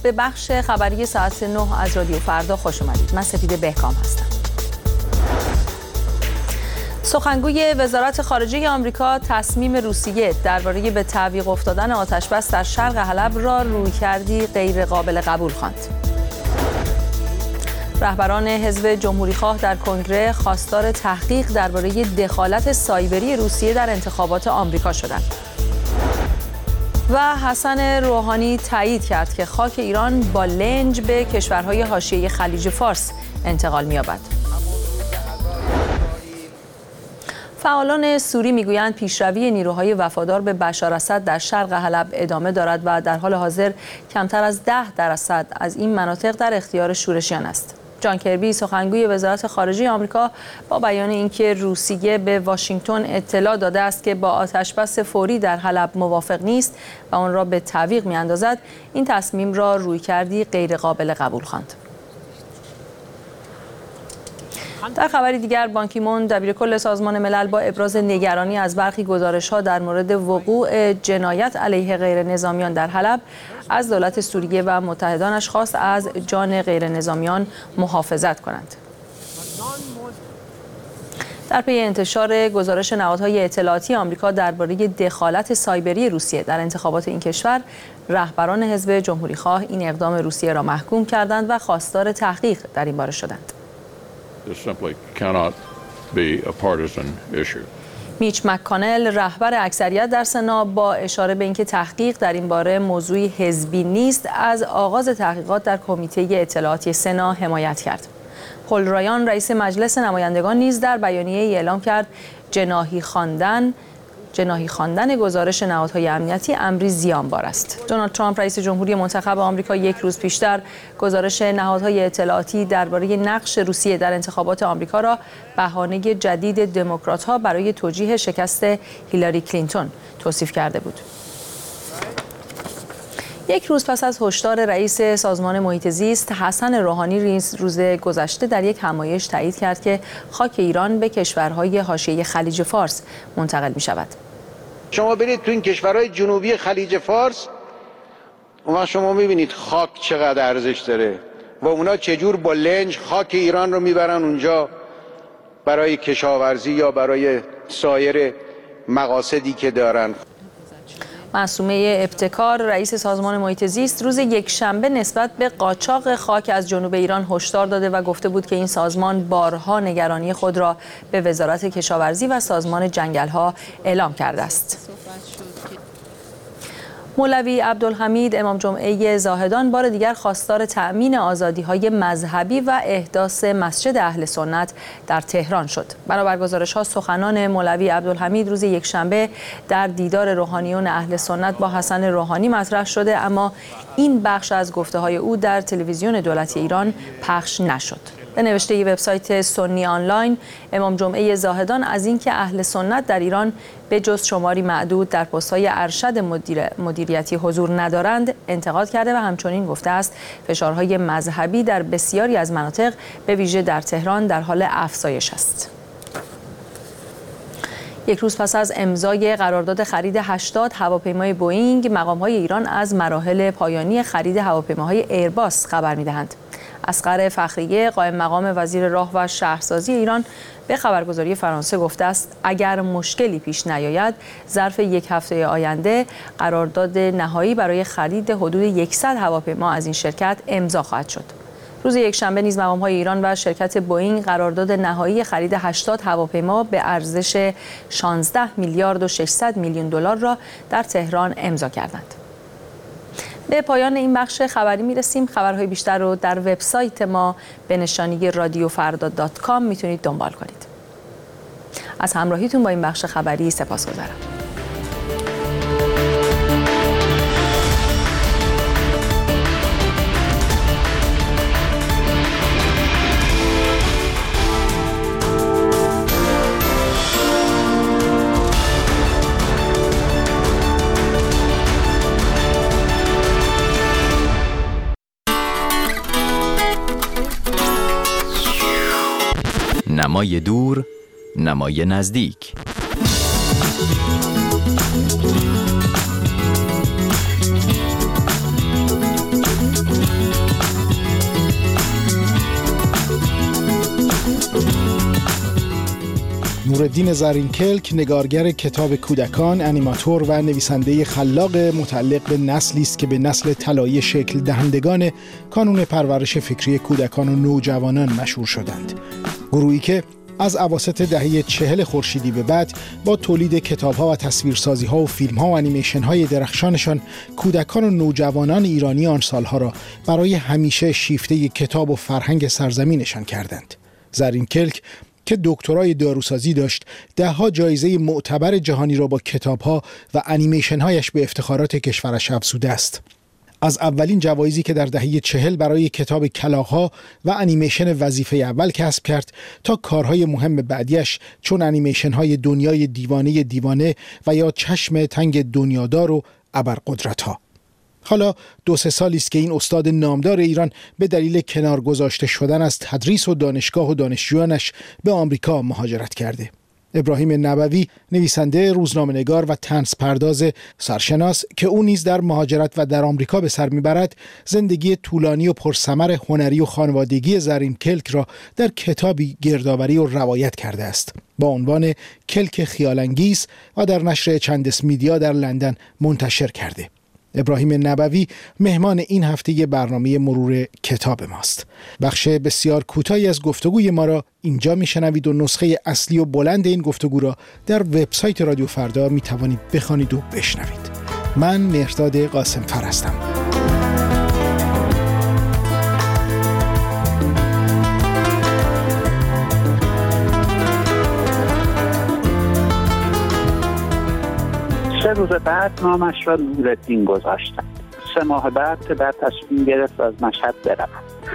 به بخش خبری ساعت 9 از رادیو فردا خوش اومدید. من سپیده بهکام هستم. سخنگوی وزارت خارجه آمریکا تصمیم روسیه درباره به تعویق افتادن آتش‌بس در شرق حلب را رویکردی غیر قابل قبول خواند. رهبران حزب جمهوریخواه در کنگره خواستار تحقیق درباره دخالت سایبری روسیه در انتخابات آمریکا شدند. و حسن روحانی تایید کرد که خاک ایران با لنج به کشورهای حاشیه خلیج فارس انتقال می‌یابد. فعالان سوری میگویند پیشروی نیروهای وفادار به بشار اسد در شرق حلب ادامه دارد و در حال حاضر کمتر از 10% از این مناطق در اختیار شورشیان است. جان کربی سخنگوی وزارت خارجه آمریکا با بیان اینکه روسیه به واشنگتن اطلاع داده است که با آتش‌بس فوری در حلب موافق نیست و آن را به تعویق می‌اندازد، این تصمیم را رویکردی غیر قابل قبول خواند. در خبری دیگر، بان کی مون دبیرکل سازمان ملل با ابراز نگرانی از برخی گزارش‌ها در مورد وقوع جنایت علیه غیر نظامیان در حلب از دولت سوریه و متحدانش خواست از جان غیر نظامیان محافظت کنند. در پی انتشار گزارش نهادهای اطلاعاتی آمریکا درباره دخالت سایبری روسیه در انتخابات این کشور، رهبران حزب جمهوریخواه این اقدام روسیه را محکوم کردند و خواستار تحقیق در این باره شدند. میچ مک‌کانل رهبر اکثریت در سنا با اشاره به اینکه تحقیق در این باره موضوعی حزبی نیست، از آغاز تحقیقات در کمیته اطلاعاتی سنا حمایت کرد. پل رایان رئیس مجلس نمایندگان نیز در بیانیه‌ای اعلام کرد جناحی خواندن گزارش نهادهای امنیتی امری زیانبار است. دونالد ترامپ رئیس جمهوری منتخب آمریکا یک روز پیشتر گزارش نهادهای اطلاعاتی درباره نقش روسیه در انتخابات آمریکا را بهانه جدید دموکرات‌ها برای توجیه شکست هیلاری کلینتون توصیف کرده بود. یک روز پس از هشدار رئیس سازمان محیط زیست حسن روحانی روز گذشته در یک همایش تایید کرد که خاک ایران به کشورهای حاشیه خلیج فارس منتقل می شود. شما برید تو این کشورهای جنوبی خلیج فارس، اون شما میبینید خاک چقدر ارزش داره و اونا چجور با لنج خاک ایران رو میبرن اونجا برای کشاورزی یا برای سایر مقاصدی که دارن. معصومه ابتکار رئیس سازمان محیط زیست روز یکشنبه نسبت به قاچاق خاک از جنوب ایران هشدار داده و گفته بود که این سازمان بارها نگرانی خود را به وزارت کشاورزی و سازمان جنگل‌ها اعلام کرده است. مولوی عبدالحمید امام جمعه زاهدان بار دیگر خواستار تأمین آزادی‌های مذهبی و احداث مسجد اهل سنت در تهران شد. بنابر گزارش‌ها سخنان مولوی عبدالحمید روز یکشنبه در دیدار روحانیون اهل سنت با حسن روحانی مطرح شده، اما این بخش از گفته‌های او در تلویزیون دولتی ایران پخش نشد. به نوشته وبسایت سنی آنلاین، امام جمعه زاهدان از اینکه اهل سنت در ایران به جز شماری معدود در پست‌های ارشد مدیریتی حضور ندارند انتقاد کرده و همچنین گفته است فشارهای مذهبی در بسیاری از مناطق به ویژه در تهران در حال افزایش است. یک روز پس از امضای قرارداد خرید 80 هواپیمای بوئینگ، مقام‌های ایران از مراحل پایانی خرید هواپیماهای ایرباس خبر می‌دهند. اصغر فخریه قائم مقام وزیر راه و شهرسازی ایران به خبرگزاری فرانسه گفته است اگر مشکلی پیش نیاید ظرف یک هفته آینده قرارداد نهایی برای خرید حدود 100 هواپیما از این شرکت امضا خواهد شد. روز یکشنبه نیز مقام‌های ایران و شرکت بوئینگ قرارداد نهایی خرید 80 هواپیما به ارزش 16 میلیارد و 600 میلیون دلار را در تهران امضا کردند. به پایان این بخش خبری میرسیم. خبرهای بیشتر رو در وبسایت ما به نشانی radiofarda.com میتونید دنبال کنید. از همراهیتون با این بخش خبری سپاسگزارم. نمای دور، نمای نزدیک. نورالدین زرینکلک نگارگر کتاب کودکان، انیماتور و نویسنده خلاق متعلق به نسلی است که به نسل طلایی شکل دهندگان کانون پرورش فکری کودکان و نوجوانان مشهور شدند. گروهی که از اواسط دهه 40 خورشیدی به بعد با تولید کتاب‌ها و تصویرسازی‌ها و فیلم‌ها و انیمیشن‌های درخشانشان کودکان و نوجوانان ایرانی آن سالها را برای همیشه شیفته کتاب و فرهنگ سرزمینشان کردند. زرینکلک که دکترای داروسازی داشت، ده‌ها جایزه معتبر جهانی را با کتاب‌ها و انیمیشن‌هایش به افتخارات کشورش افزوده است. از اولین جوایزی که در دهه 40 برای کتاب کلاغ‌ها و انیمیشن وظیفه اول کسب کرد تا کارهای مهم بعدیش چون انیمیشن‌های دنیای دیوانه و یا چشم تنگ دنیادار و ابرقدرت‌ها. حالا 2-3 سالی است که این استاد نامدار ایران به دلیل کنار گذاشته شدن از تدریس و دانشگاه و دانشجویانش به آمریکا مهاجرت کرده. ابراهیم نبوی، نویسنده، روزنامه‌نگار و طنز پرداز سرشناس که او نیز در مهاجرت و در آمریکا به سر میبرد، زندگی طولانی و پرثمر هنری و خانوادگی زرینکلک را در کتابی گردآوری و روایت کرده است با عنوان کلک خیال‌انگیز و در نشر چندس میدیا در لندن منتشر کرده. ابراهیم نبوی مهمان این هفته برنامه مرور کتاب ماست. بخش بسیار کوتاهی از گفتگوی ما را اینجا میشنوید و نسخه اصلی و بلند این گفتگو را در وبسایت رادیو فردا میتوانید بخوانید و بشنوید. من مهرداد قاسمفر هستم. سه روز بعد نامش را نورالدین گذاشتند. 3 ماه بعد پدر تصمیم گرفت از مشهد برود.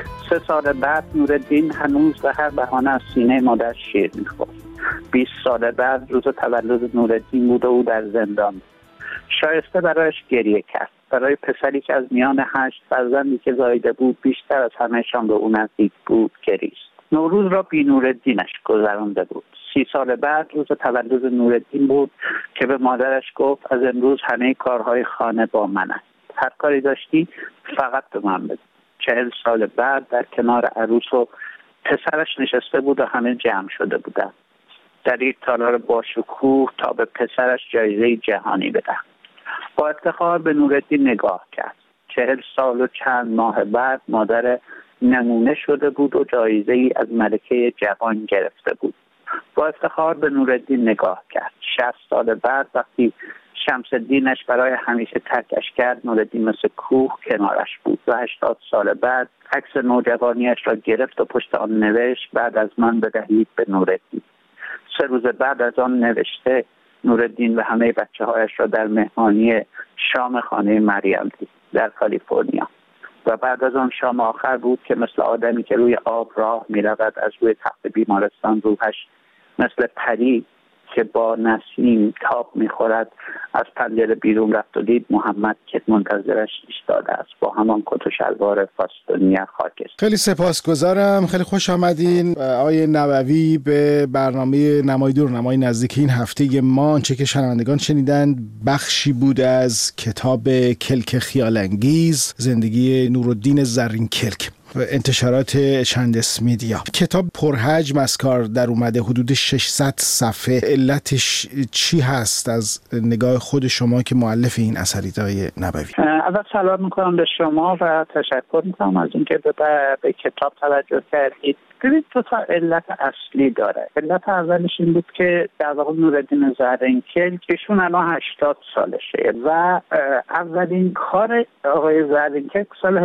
3 سال بعد نورالدین هنوز به هر بهانه از سینه مادر شیر می‌خورد. 20 سال بعد روز تولد نورالدین بود و او در زندان. شایسته برایش گریه کرد. برای پسری که از میان 8 فرزندی که زاییده بود بیشتر از همه‌شان به او نزدیک بود گریست. نوروز را بی نورالدینش گذرانده بود. 30 سال بعد روز تولد نورالدین بود که به مادرش گفت از امروز همه کارهای خانه با من است. هر کاری داشتی فقط به من بده. 40 سال بعد در کنار عروس و پسرش نشسته بود و همه جمع شده بودند در یک تالار باشکوه تا به پسرش جایزه جهانی بدهد. با افتخار به نورالدین نگاه کرد. 40 سال و چند ماه بعد مادر نمونه شده بود و جایزه ای از ملکه جوان گرفته بود. با افتخار به نورالدین نگاه کرد. 60 سال بعد وقتی شمس الدینش برای همیشه ترکش کرد، نورالدین مثل کوه کنارش بود و 80 سال بعد عکس نوجوانیش را گرفت و پشت آن نوشت بعد از من بدهید به نورالدین. 3 روز بعد از آن نوشته نورالدین و همه بچه‌هایش را در مهمانی شام خانه مریم دید در کالیفرنیا. و بعد از آن شام آخر بود که مثل آدمی که روی آب راه می‌رود از روی تخت بیمارستان روحش مثل پری که با نسیم تاب می‌خورد از پنجره بیرون رفت و دید محمد که منتظرش ایستاده است با همان کت و شلوار فاستونی خاکستری. خیلی سپاسگزارم. خیلی خوش آمدین آقای نبوی به برنامه نمای دور نمای نزدیک این هفته ما. آنچه که شنوندگان شنیدند بخشی بود از کتاب کلک خیال‌انگیز، زندگی نورالدین زرینکلک، انتشارات چندس میدیا. کتاب پرحجم از کار در اومده، حدود 600 صفحه. علتش چی هست از نگاه خود شما که مؤلف این اثرید آقای نبوی؟ اول سلام میکنم به شما و تشکر میکنم از اینکه به کتاب توجه کردید. ببینید 2 تا علت اصلی داره. علت اولش این بود که در واقع نورالدین زرینکلک ایشون الان 80 سالشه و اولین کار آقای زرینکلک سال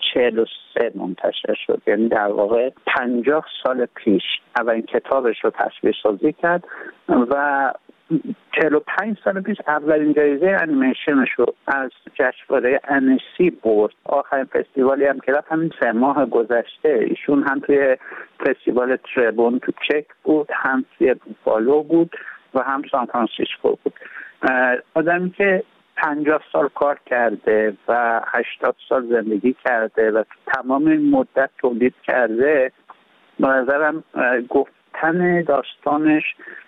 1343 منتشر شد، یعنی در واقع 50 سال پیش اولین کتابش رو تصویرسازی کرد و 45 سال پیش اولین جایزه انیمیشنش رو از جشنواره انسی برد. آخرین فستیوالی هم که رفت همین 3 ماه گذشته ایشون هم توی فستیوال تریبون تو چک بود، هم توی بوفالو بود و هم سان فرانسیسکو بود. آدمی که 50 سال کار کرده و 80 سال زندگی کرده و تمام این مدت تولید کرده، به نظرم گفتن داستانش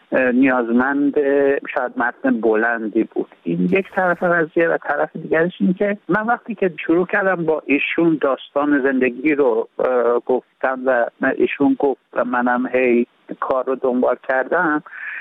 نیازمند شاید متن بلندی بود. این یک طرف قضیه و طرف دیگرش این که من وقتی که شروع کردم با ایشون داستان زندگی رو گفتم و ایشون گفت و منم هی کار رو دنبال کردم،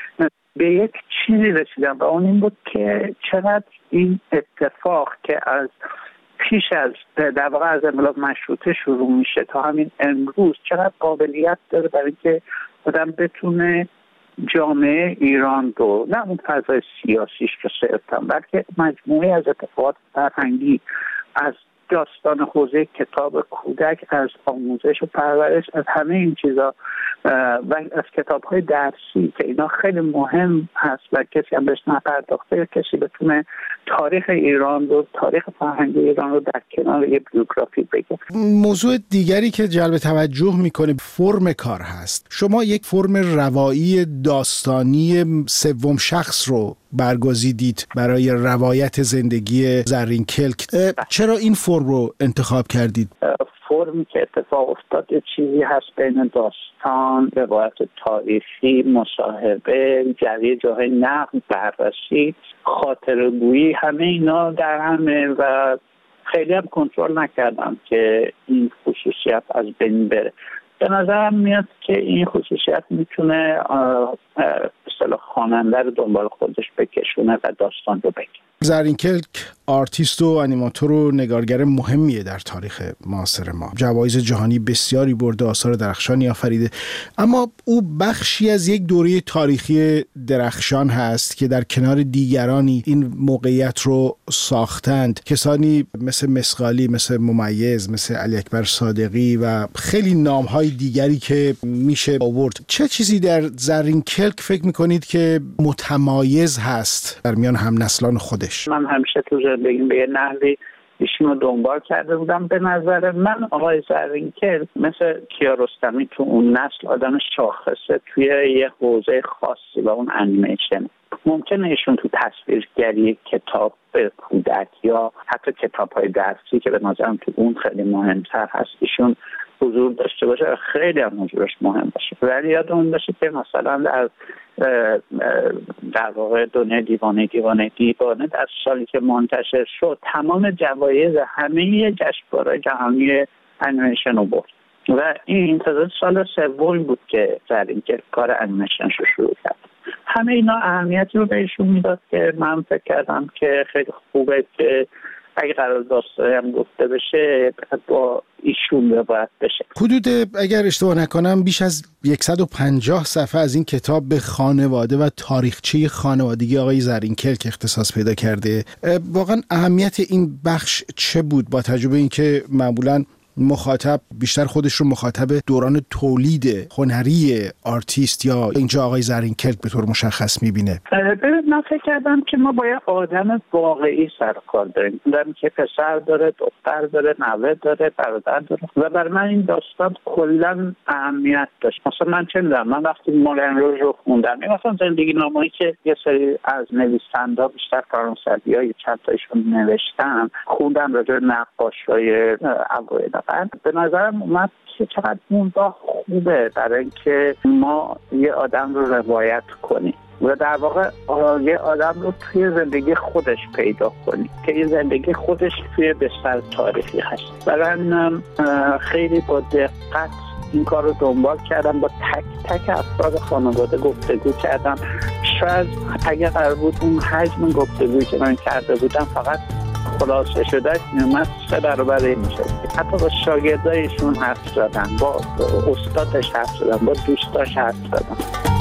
به یک چیزی رسیدم و اون این بود که چقدر این اتفاق که از پیش از در واقع از انقلاب مشروطه شروع میشه تا همین امروز چقدر قابلیت داره برای اینکه آدم بتونه جامعه ایران رو، نه اون فضای سیاسیش رو صرفاً، بلکه مجموعه از اتفاقات فرهنگی، از داستان حوزه کتاب کودک، از آموزش و پرورش، از همه این چیزا و از کتاب‌های درسی که اینا خیلی مهم هست و کسی هم بهش نپرداخته یا کسی بتونه تاریخ ایران رو، تاریخ فرهنگ ایران رو در کنار یه بیوگرافی بگه. موضوع دیگری که جلب توجه میکنه فرم کار هست. شما یک فرم روایی داستانی سوم شخص رو برگزیدید برای روایت زندگی زرین کلک. چرا این فرم رو انتخاب کردید؟ فرمی که اتفاق افتاد یه چیزی هست بین داستان، روایت تاریخی، مصاحبه، جریه جاهای نقد، بررسی، خاطره‌گویی، همه اینا در همه و خیلی هم کنترل نکردم که این خصوصیت از بین بره. به نظرم میاد که این خصوصیت میتونه به اصطلاح خواننده رو دنبال خودش بکشونه و داستان رو بگه. زرین کلک آرتیست و انیماتور و نگارگر مهمیه در تاریخ معاصر ما. جوایز جهانی بسیاری برده، آثار درخشانی آفریده، اما او بخشی از یک دوره تاریخی درخشان هست که در کنار دیگرانی این موقعیت رو ساختند. کسانی مثل مسقالی، مثل ممیز، مثل علی اکبر صادقی و خیلی نام‌های دیگری که میشه آورد. چه چیزی در زرین کلک فکر می‌کنید که متمایز هست در میان هم‌نسلان خودش؟ من همیشه تو زندگیم به یه نحوی ایشون رو دنبال کرده بودم. به نظر من آقای زرین کلک مثل کیارستمی تو اون نسل آدم شاخصه توی یه حوزه خاصی و اون انیمیشن. ممکنه ایشون تو تصویرگری کتاب کودک یا حتی کتاب‌های درسی که به نظرم تو اون خیلی مهمتر هست ایشون حضور داشته باشه، خیلی هم حضورش مهم باشه. ولی یادمون باشه که مثلا در واقع دنیای دیوانه در سالی که منتشر شد تمام جوایز همه جشنواره‌های جهانی انیمیشن رو برد و این تازه سال سوم بود که زرین کلک کار انیمیشنش رو شروع کرد. همه اینا اهمیتی رو بهشون میداد که من فکر کردم که خیلی خوبه که اگه قرار داستانی هم گفته بشه با ایشون روایت بشه. حدود اگر اشتباه نکنم بیش از 150 صفحه از این کتاب به خانواده و تاریخچه خانوادگی آقای زرین کلک اختصاص پیدا کرده. واقعا اهمیت این بخش چه بود با توجه به اینکه معمولاً مخاطب بیشتر خودش رو مخاطب دوران تولید هنری آرتیست یا اینجا آقای زرین کلک به طور مشخص میبینه؟ من فکر کردم که ما باید آدم واقعی سر کار داریم. آدمی که پسر داره، دختر داره، نوه داره، برادر داره و برای من این داستان کلا اهمیت داشت. مثلا من چه می‌دونم، من وقتی مولن روژ رو خوندم، مثلا زندگی نامه‌ای که یه سری از نویسنده بیشتر فرانسوی‌ها چند تایشون نوشتن خوندم راجع به نقاشی‌های اوایل. به نظرم اومد که چقدر اون با خوبه برای اینکه ما یه آدم رو روایت کنیم و در واقع یه آدم رو توی زندگی خودش پیدا کنیم که یه زندگی خودش توی بستر تاریخی هست. برای من خیلی با دقت این کار رو دنبال کردم، با تک تک افراد خانواده گفتگو کردم. شاید اگه قرار بود اون حجم گفتگویی که من کرده بودم فقط خلاصه شده میومد 3 برابر این میشه. حتی با شاگردایشون حرف زدن، با استادش حرف زدن، با دوستاش حرف زدن.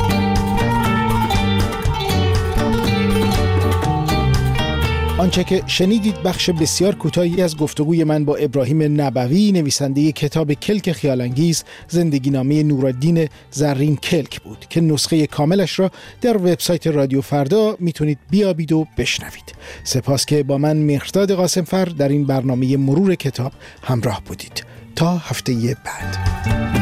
آنچه که شنیدید بخش بسیار کوتاهی از گفتگوی من با ابراهیم نبوی، نویسنده کتاب کلک خیال‌انگیز، زندگی نامه نورالدین زرین کلک بود که نسخه کاملش را در وبسایت رادیو فردا میتونید بیابید و بشنوید. سپاس که با من مهرداد قاسمفر در این برنامه مرور کتاب همراه بودید. تا هفته بعد.